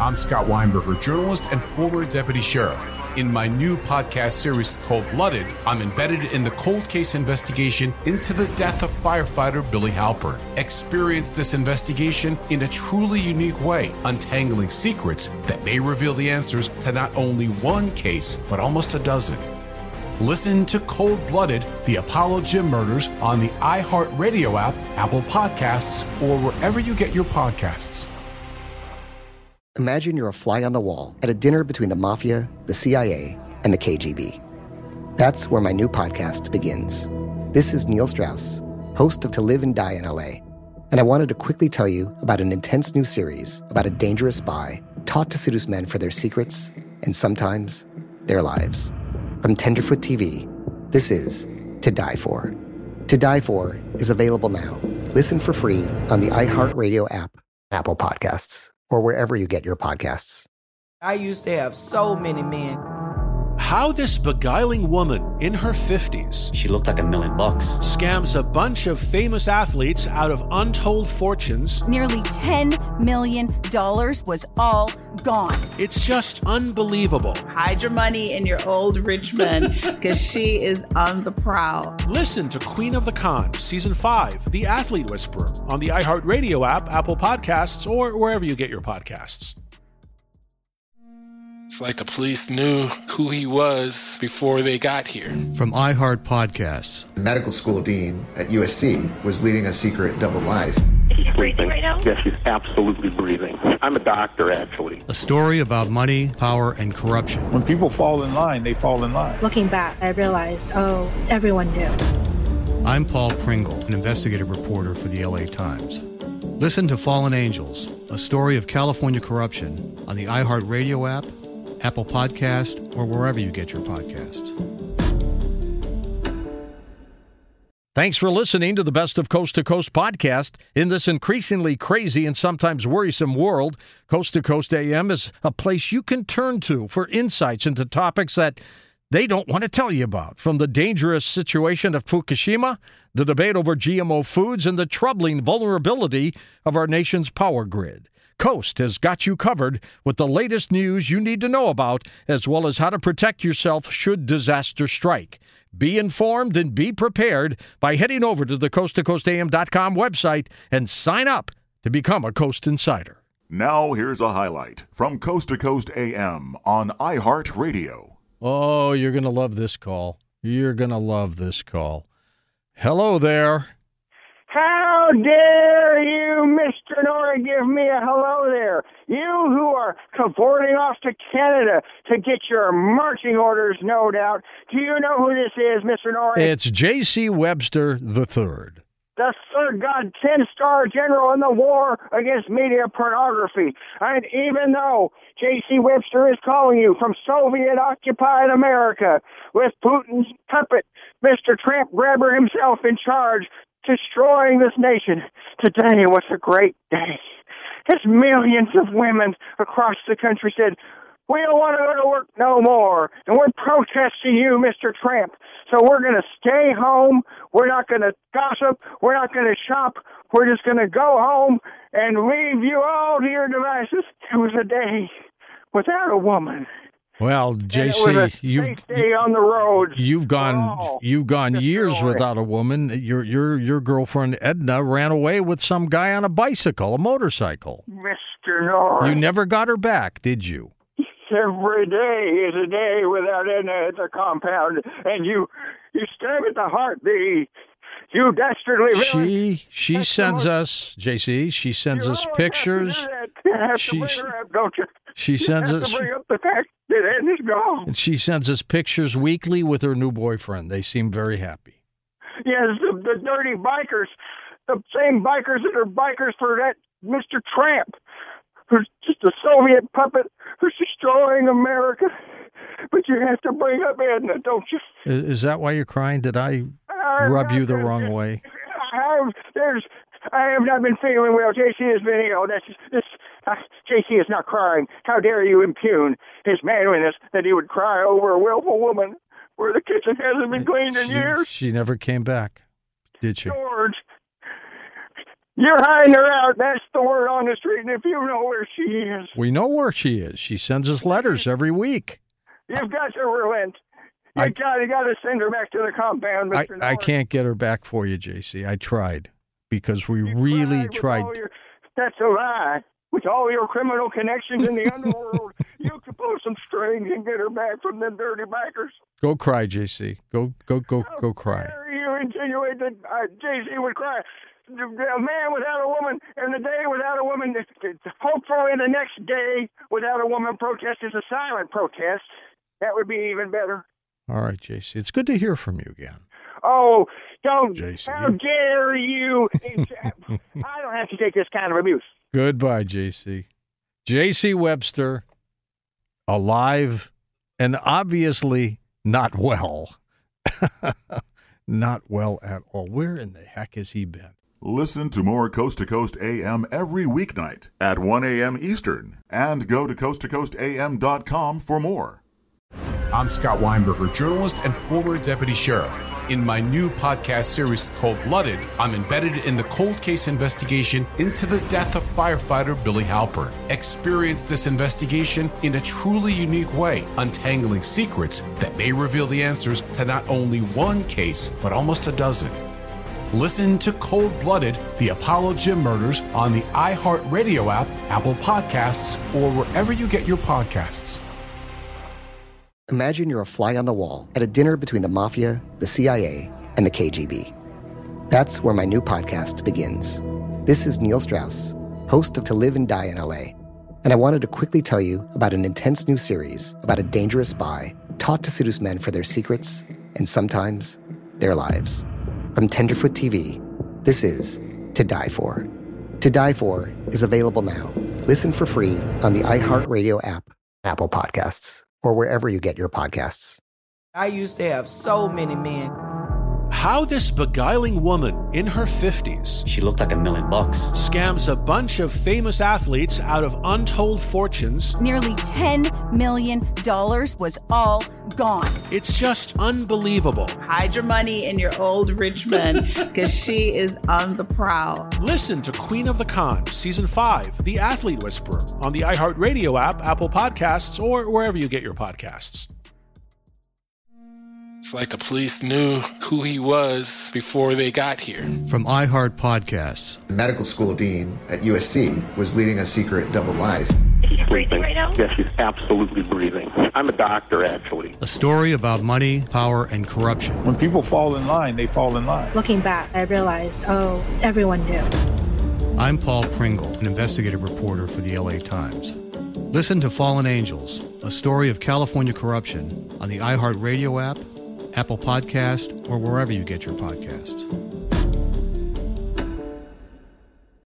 I'm Scott Weinberger, journalist and former deputy sheriff. In my new podcast series, Cold Blooded, I'm embedded in the cold case investigation into the death of firefighter Billy Halpern. Experience this investigation in a truly unique way, untangling secrets that may reveal the answers to not only one case, but almost a dozen. Listen to Cold Blooded, the Apollo Gym Murders on the iHeartRadio app, Apple Podcasts, or wherever you get your podcasts. Imagine you're a fly on the wall at a dinner between the Mafia, the CIA, and the KGB. That's where my new podcast begins. This is Neil Strauss, host of To Live and Die in LA, and I wanted to quickly tell you about an intense new series about a dangerous spy taught to seduce men for their secrets and sometimes their lives. From Tenderfoot TV, this is To Die For. To Die For is available now. Listen for free on the iHeartRadio app, Apple Podcasts, or wherever you get your podcasts. I used to have so many men. How this beguiling woman in her 50s, she looked like $1 million, scams a bunch of famous athletes out of untold fortunes. Nearly $10 million was all gone. It's just unbelievable. Hide your money in your old rich man, because she is on the prowl. Listen to Queen of the Con, Season 5, The Athlete Whisperer, on the iHeartRadio app, Apple Podcasts, or wherever you get your podcasts. It's like the police knew who he was before they got here. From iHeart Podcasts. The medical school dean at USC was leading a secret double life. She's breathing right now? Yes, she's absolutely breathing. I'm a doctor, actually. A story about money, power, and corruption. When people fall in line, they fall in line. Looking back, I realized, everyone knew. I'm Paul Pringle, an investigative reporter for the LA Times. Listen to Fallen Angels, a story of California corruption on the iHeartRadio app, Apple Podcast, or wherever you get your podcasts. Thanks for listening to the Best of Coast to Coast podcast. In this increasingly crazy and sometimes worrisome world, Coast to Coast AM is a place you can turn to for insights into topics that they don't want to tell you about. From the dangerous situation of Fukushima, the debate over GMO foods, and the troubling vulnerability of our nation's power grid. Coast has got you covered with the latest news you need to know about, as well as how to protect yourself should disaster strike. Be informed and be prepared by heading over to the coasttocoastam.com website and sign up to become a Coast Insider. Now here's a highlight from Coast to Coast AM on iHeartRadio. Oh, you're going to love this call. You're going to love this call. Hello there. How dare you, Mr. Norrie, give me a hello there. You who are cavorting off to Canada to get your marching orders, no doubt. Do you know who this is, Mr. Norrie? It's J.C. Webster III. The third 10-star general in the war against media pornography. And even though J.C. Webster is calling you from Soviet-occupied America with Putin's puppet, Mr. Trump grabber himself in charge, destroying this nation. Today was a great day. As millions of women across the country said, we don't want to go to work no more, and we're protesting you, Mr. Trump. So we're going to stay home. We're not going to gossip. We're not going to shop. We're just going to go home and leave you all to your devices. It was a day without a woman. Well, JC, you've gone years without a woman. Your girlfriend Edna ran away with some guy on a bicycle, a motorcycle. Mr. Norrie. You never got her back, did you? Every day is a day without Edna at the compound, and you stab at the heartbeat. You dastardly villain. She sends us, JC. She sends us pictures. She sends us. To bring up the fact that Edna's gone. And she sends us pictures weekly with her new boyfriend. They seem very happy. Yes, the dirty bikers, the same bikers that are bikers for that Mr. Trump, who's just a Soviet puppet who's destroying America. But you have to bring up Edna, don't you? Is that why you're crying? Did I rub you the wrong way? I have not been feeling well. JC has been ill. JC is not crying. How dare you impugn his manliness that he would cry over a willful woman where the kitchen hasn't been cleaned in years? She never came back, did she? George, You're hiding her out. That's the word on the street. And if you know where she is, We know where she is. She sends us letters every week. you've got to relent. You got to send her back to the compound, Mr. I can't get her back for you, JC. I tried because we really tried. That's a lie. With all your criminal connections in the underworld, you could pull some strings and get her back from them dirty bikers. Go cry, JC. Go cry. You insinuate that JC would cry. A man without a woman and a day without a woman, hopefully the next day without a woman protest is a silent protest. That would be even better. All right, JC. It's good to hear from you again. Oh, don't. JC. How dare you? I don't have to take this kind of abuse. Goodbye, JC. JC Webster, alive and obviously not well. Not well at all. Where in the heck has he been? Listen to more Coast to Coast AM every weeknight at 1 a.m. Eastern and go to coasttocoastam.com for more. I'm Scott Weinberger, journalist and former deputy sheriff. In my new podcast series called Blooded, I'm embedded in the cold case investigation into the death of firefighter Billy Halpern. Experience this investigation in a truly unique way, untangling secrets that may reveal the answers to not only one case, but almost a dozen. Listen to Cold Blooded, the Apollo Gym Murders on the iHeartRadio app, Apple Podcasts, or wherever you get your podcasts. Imagine you're a fly on the wall at a dinner between the Mafia, the CIA, and the KGB. That's where my new podcast begins. This is Neil Strauss, host of To Live and Die in LA, and I wanted to quickly tell you about an intense new series about a dangerous spy taught to seduce men for their secrets and sometimes their lives. From Tenderfoot TV, this is To Die For. To Die For is available now. Listen for free on the iHeartRadio app, Apple Podcasts, or wherever you get your podcasts. I used to have so many men. How this beguiling woman in her 50s, she looked like $1 million, scams a bunch of famous athletes out of untold fortunes. Nearly $10 million was all gone. It's just unbelievable. Hide your money in your old rich men, because she is on the prowl. Listen to Queen of the Con, Season 5, The Athlete Whisperer, on the iHeartRadio app, Apple Podcasts, or wherever you get your podcasts. It's like the police knew who he was before they got here. From iHeart Podcasts. The medical school dean at USC was leading a secret double life. She's breathing right now? Yes, she's absolutely breathing. I'm a doctor, actually. A story about money, power, and corruption. When people fall in line, they fall in line. Looking back, I realized, everyone knew. I'm Paul Pringle, an investigative reporter for the LA Times. Listen to Fallen Angels, a story of California corruption on the iHeartRadio app, Apple Podcast, or wherever you get your podcasts.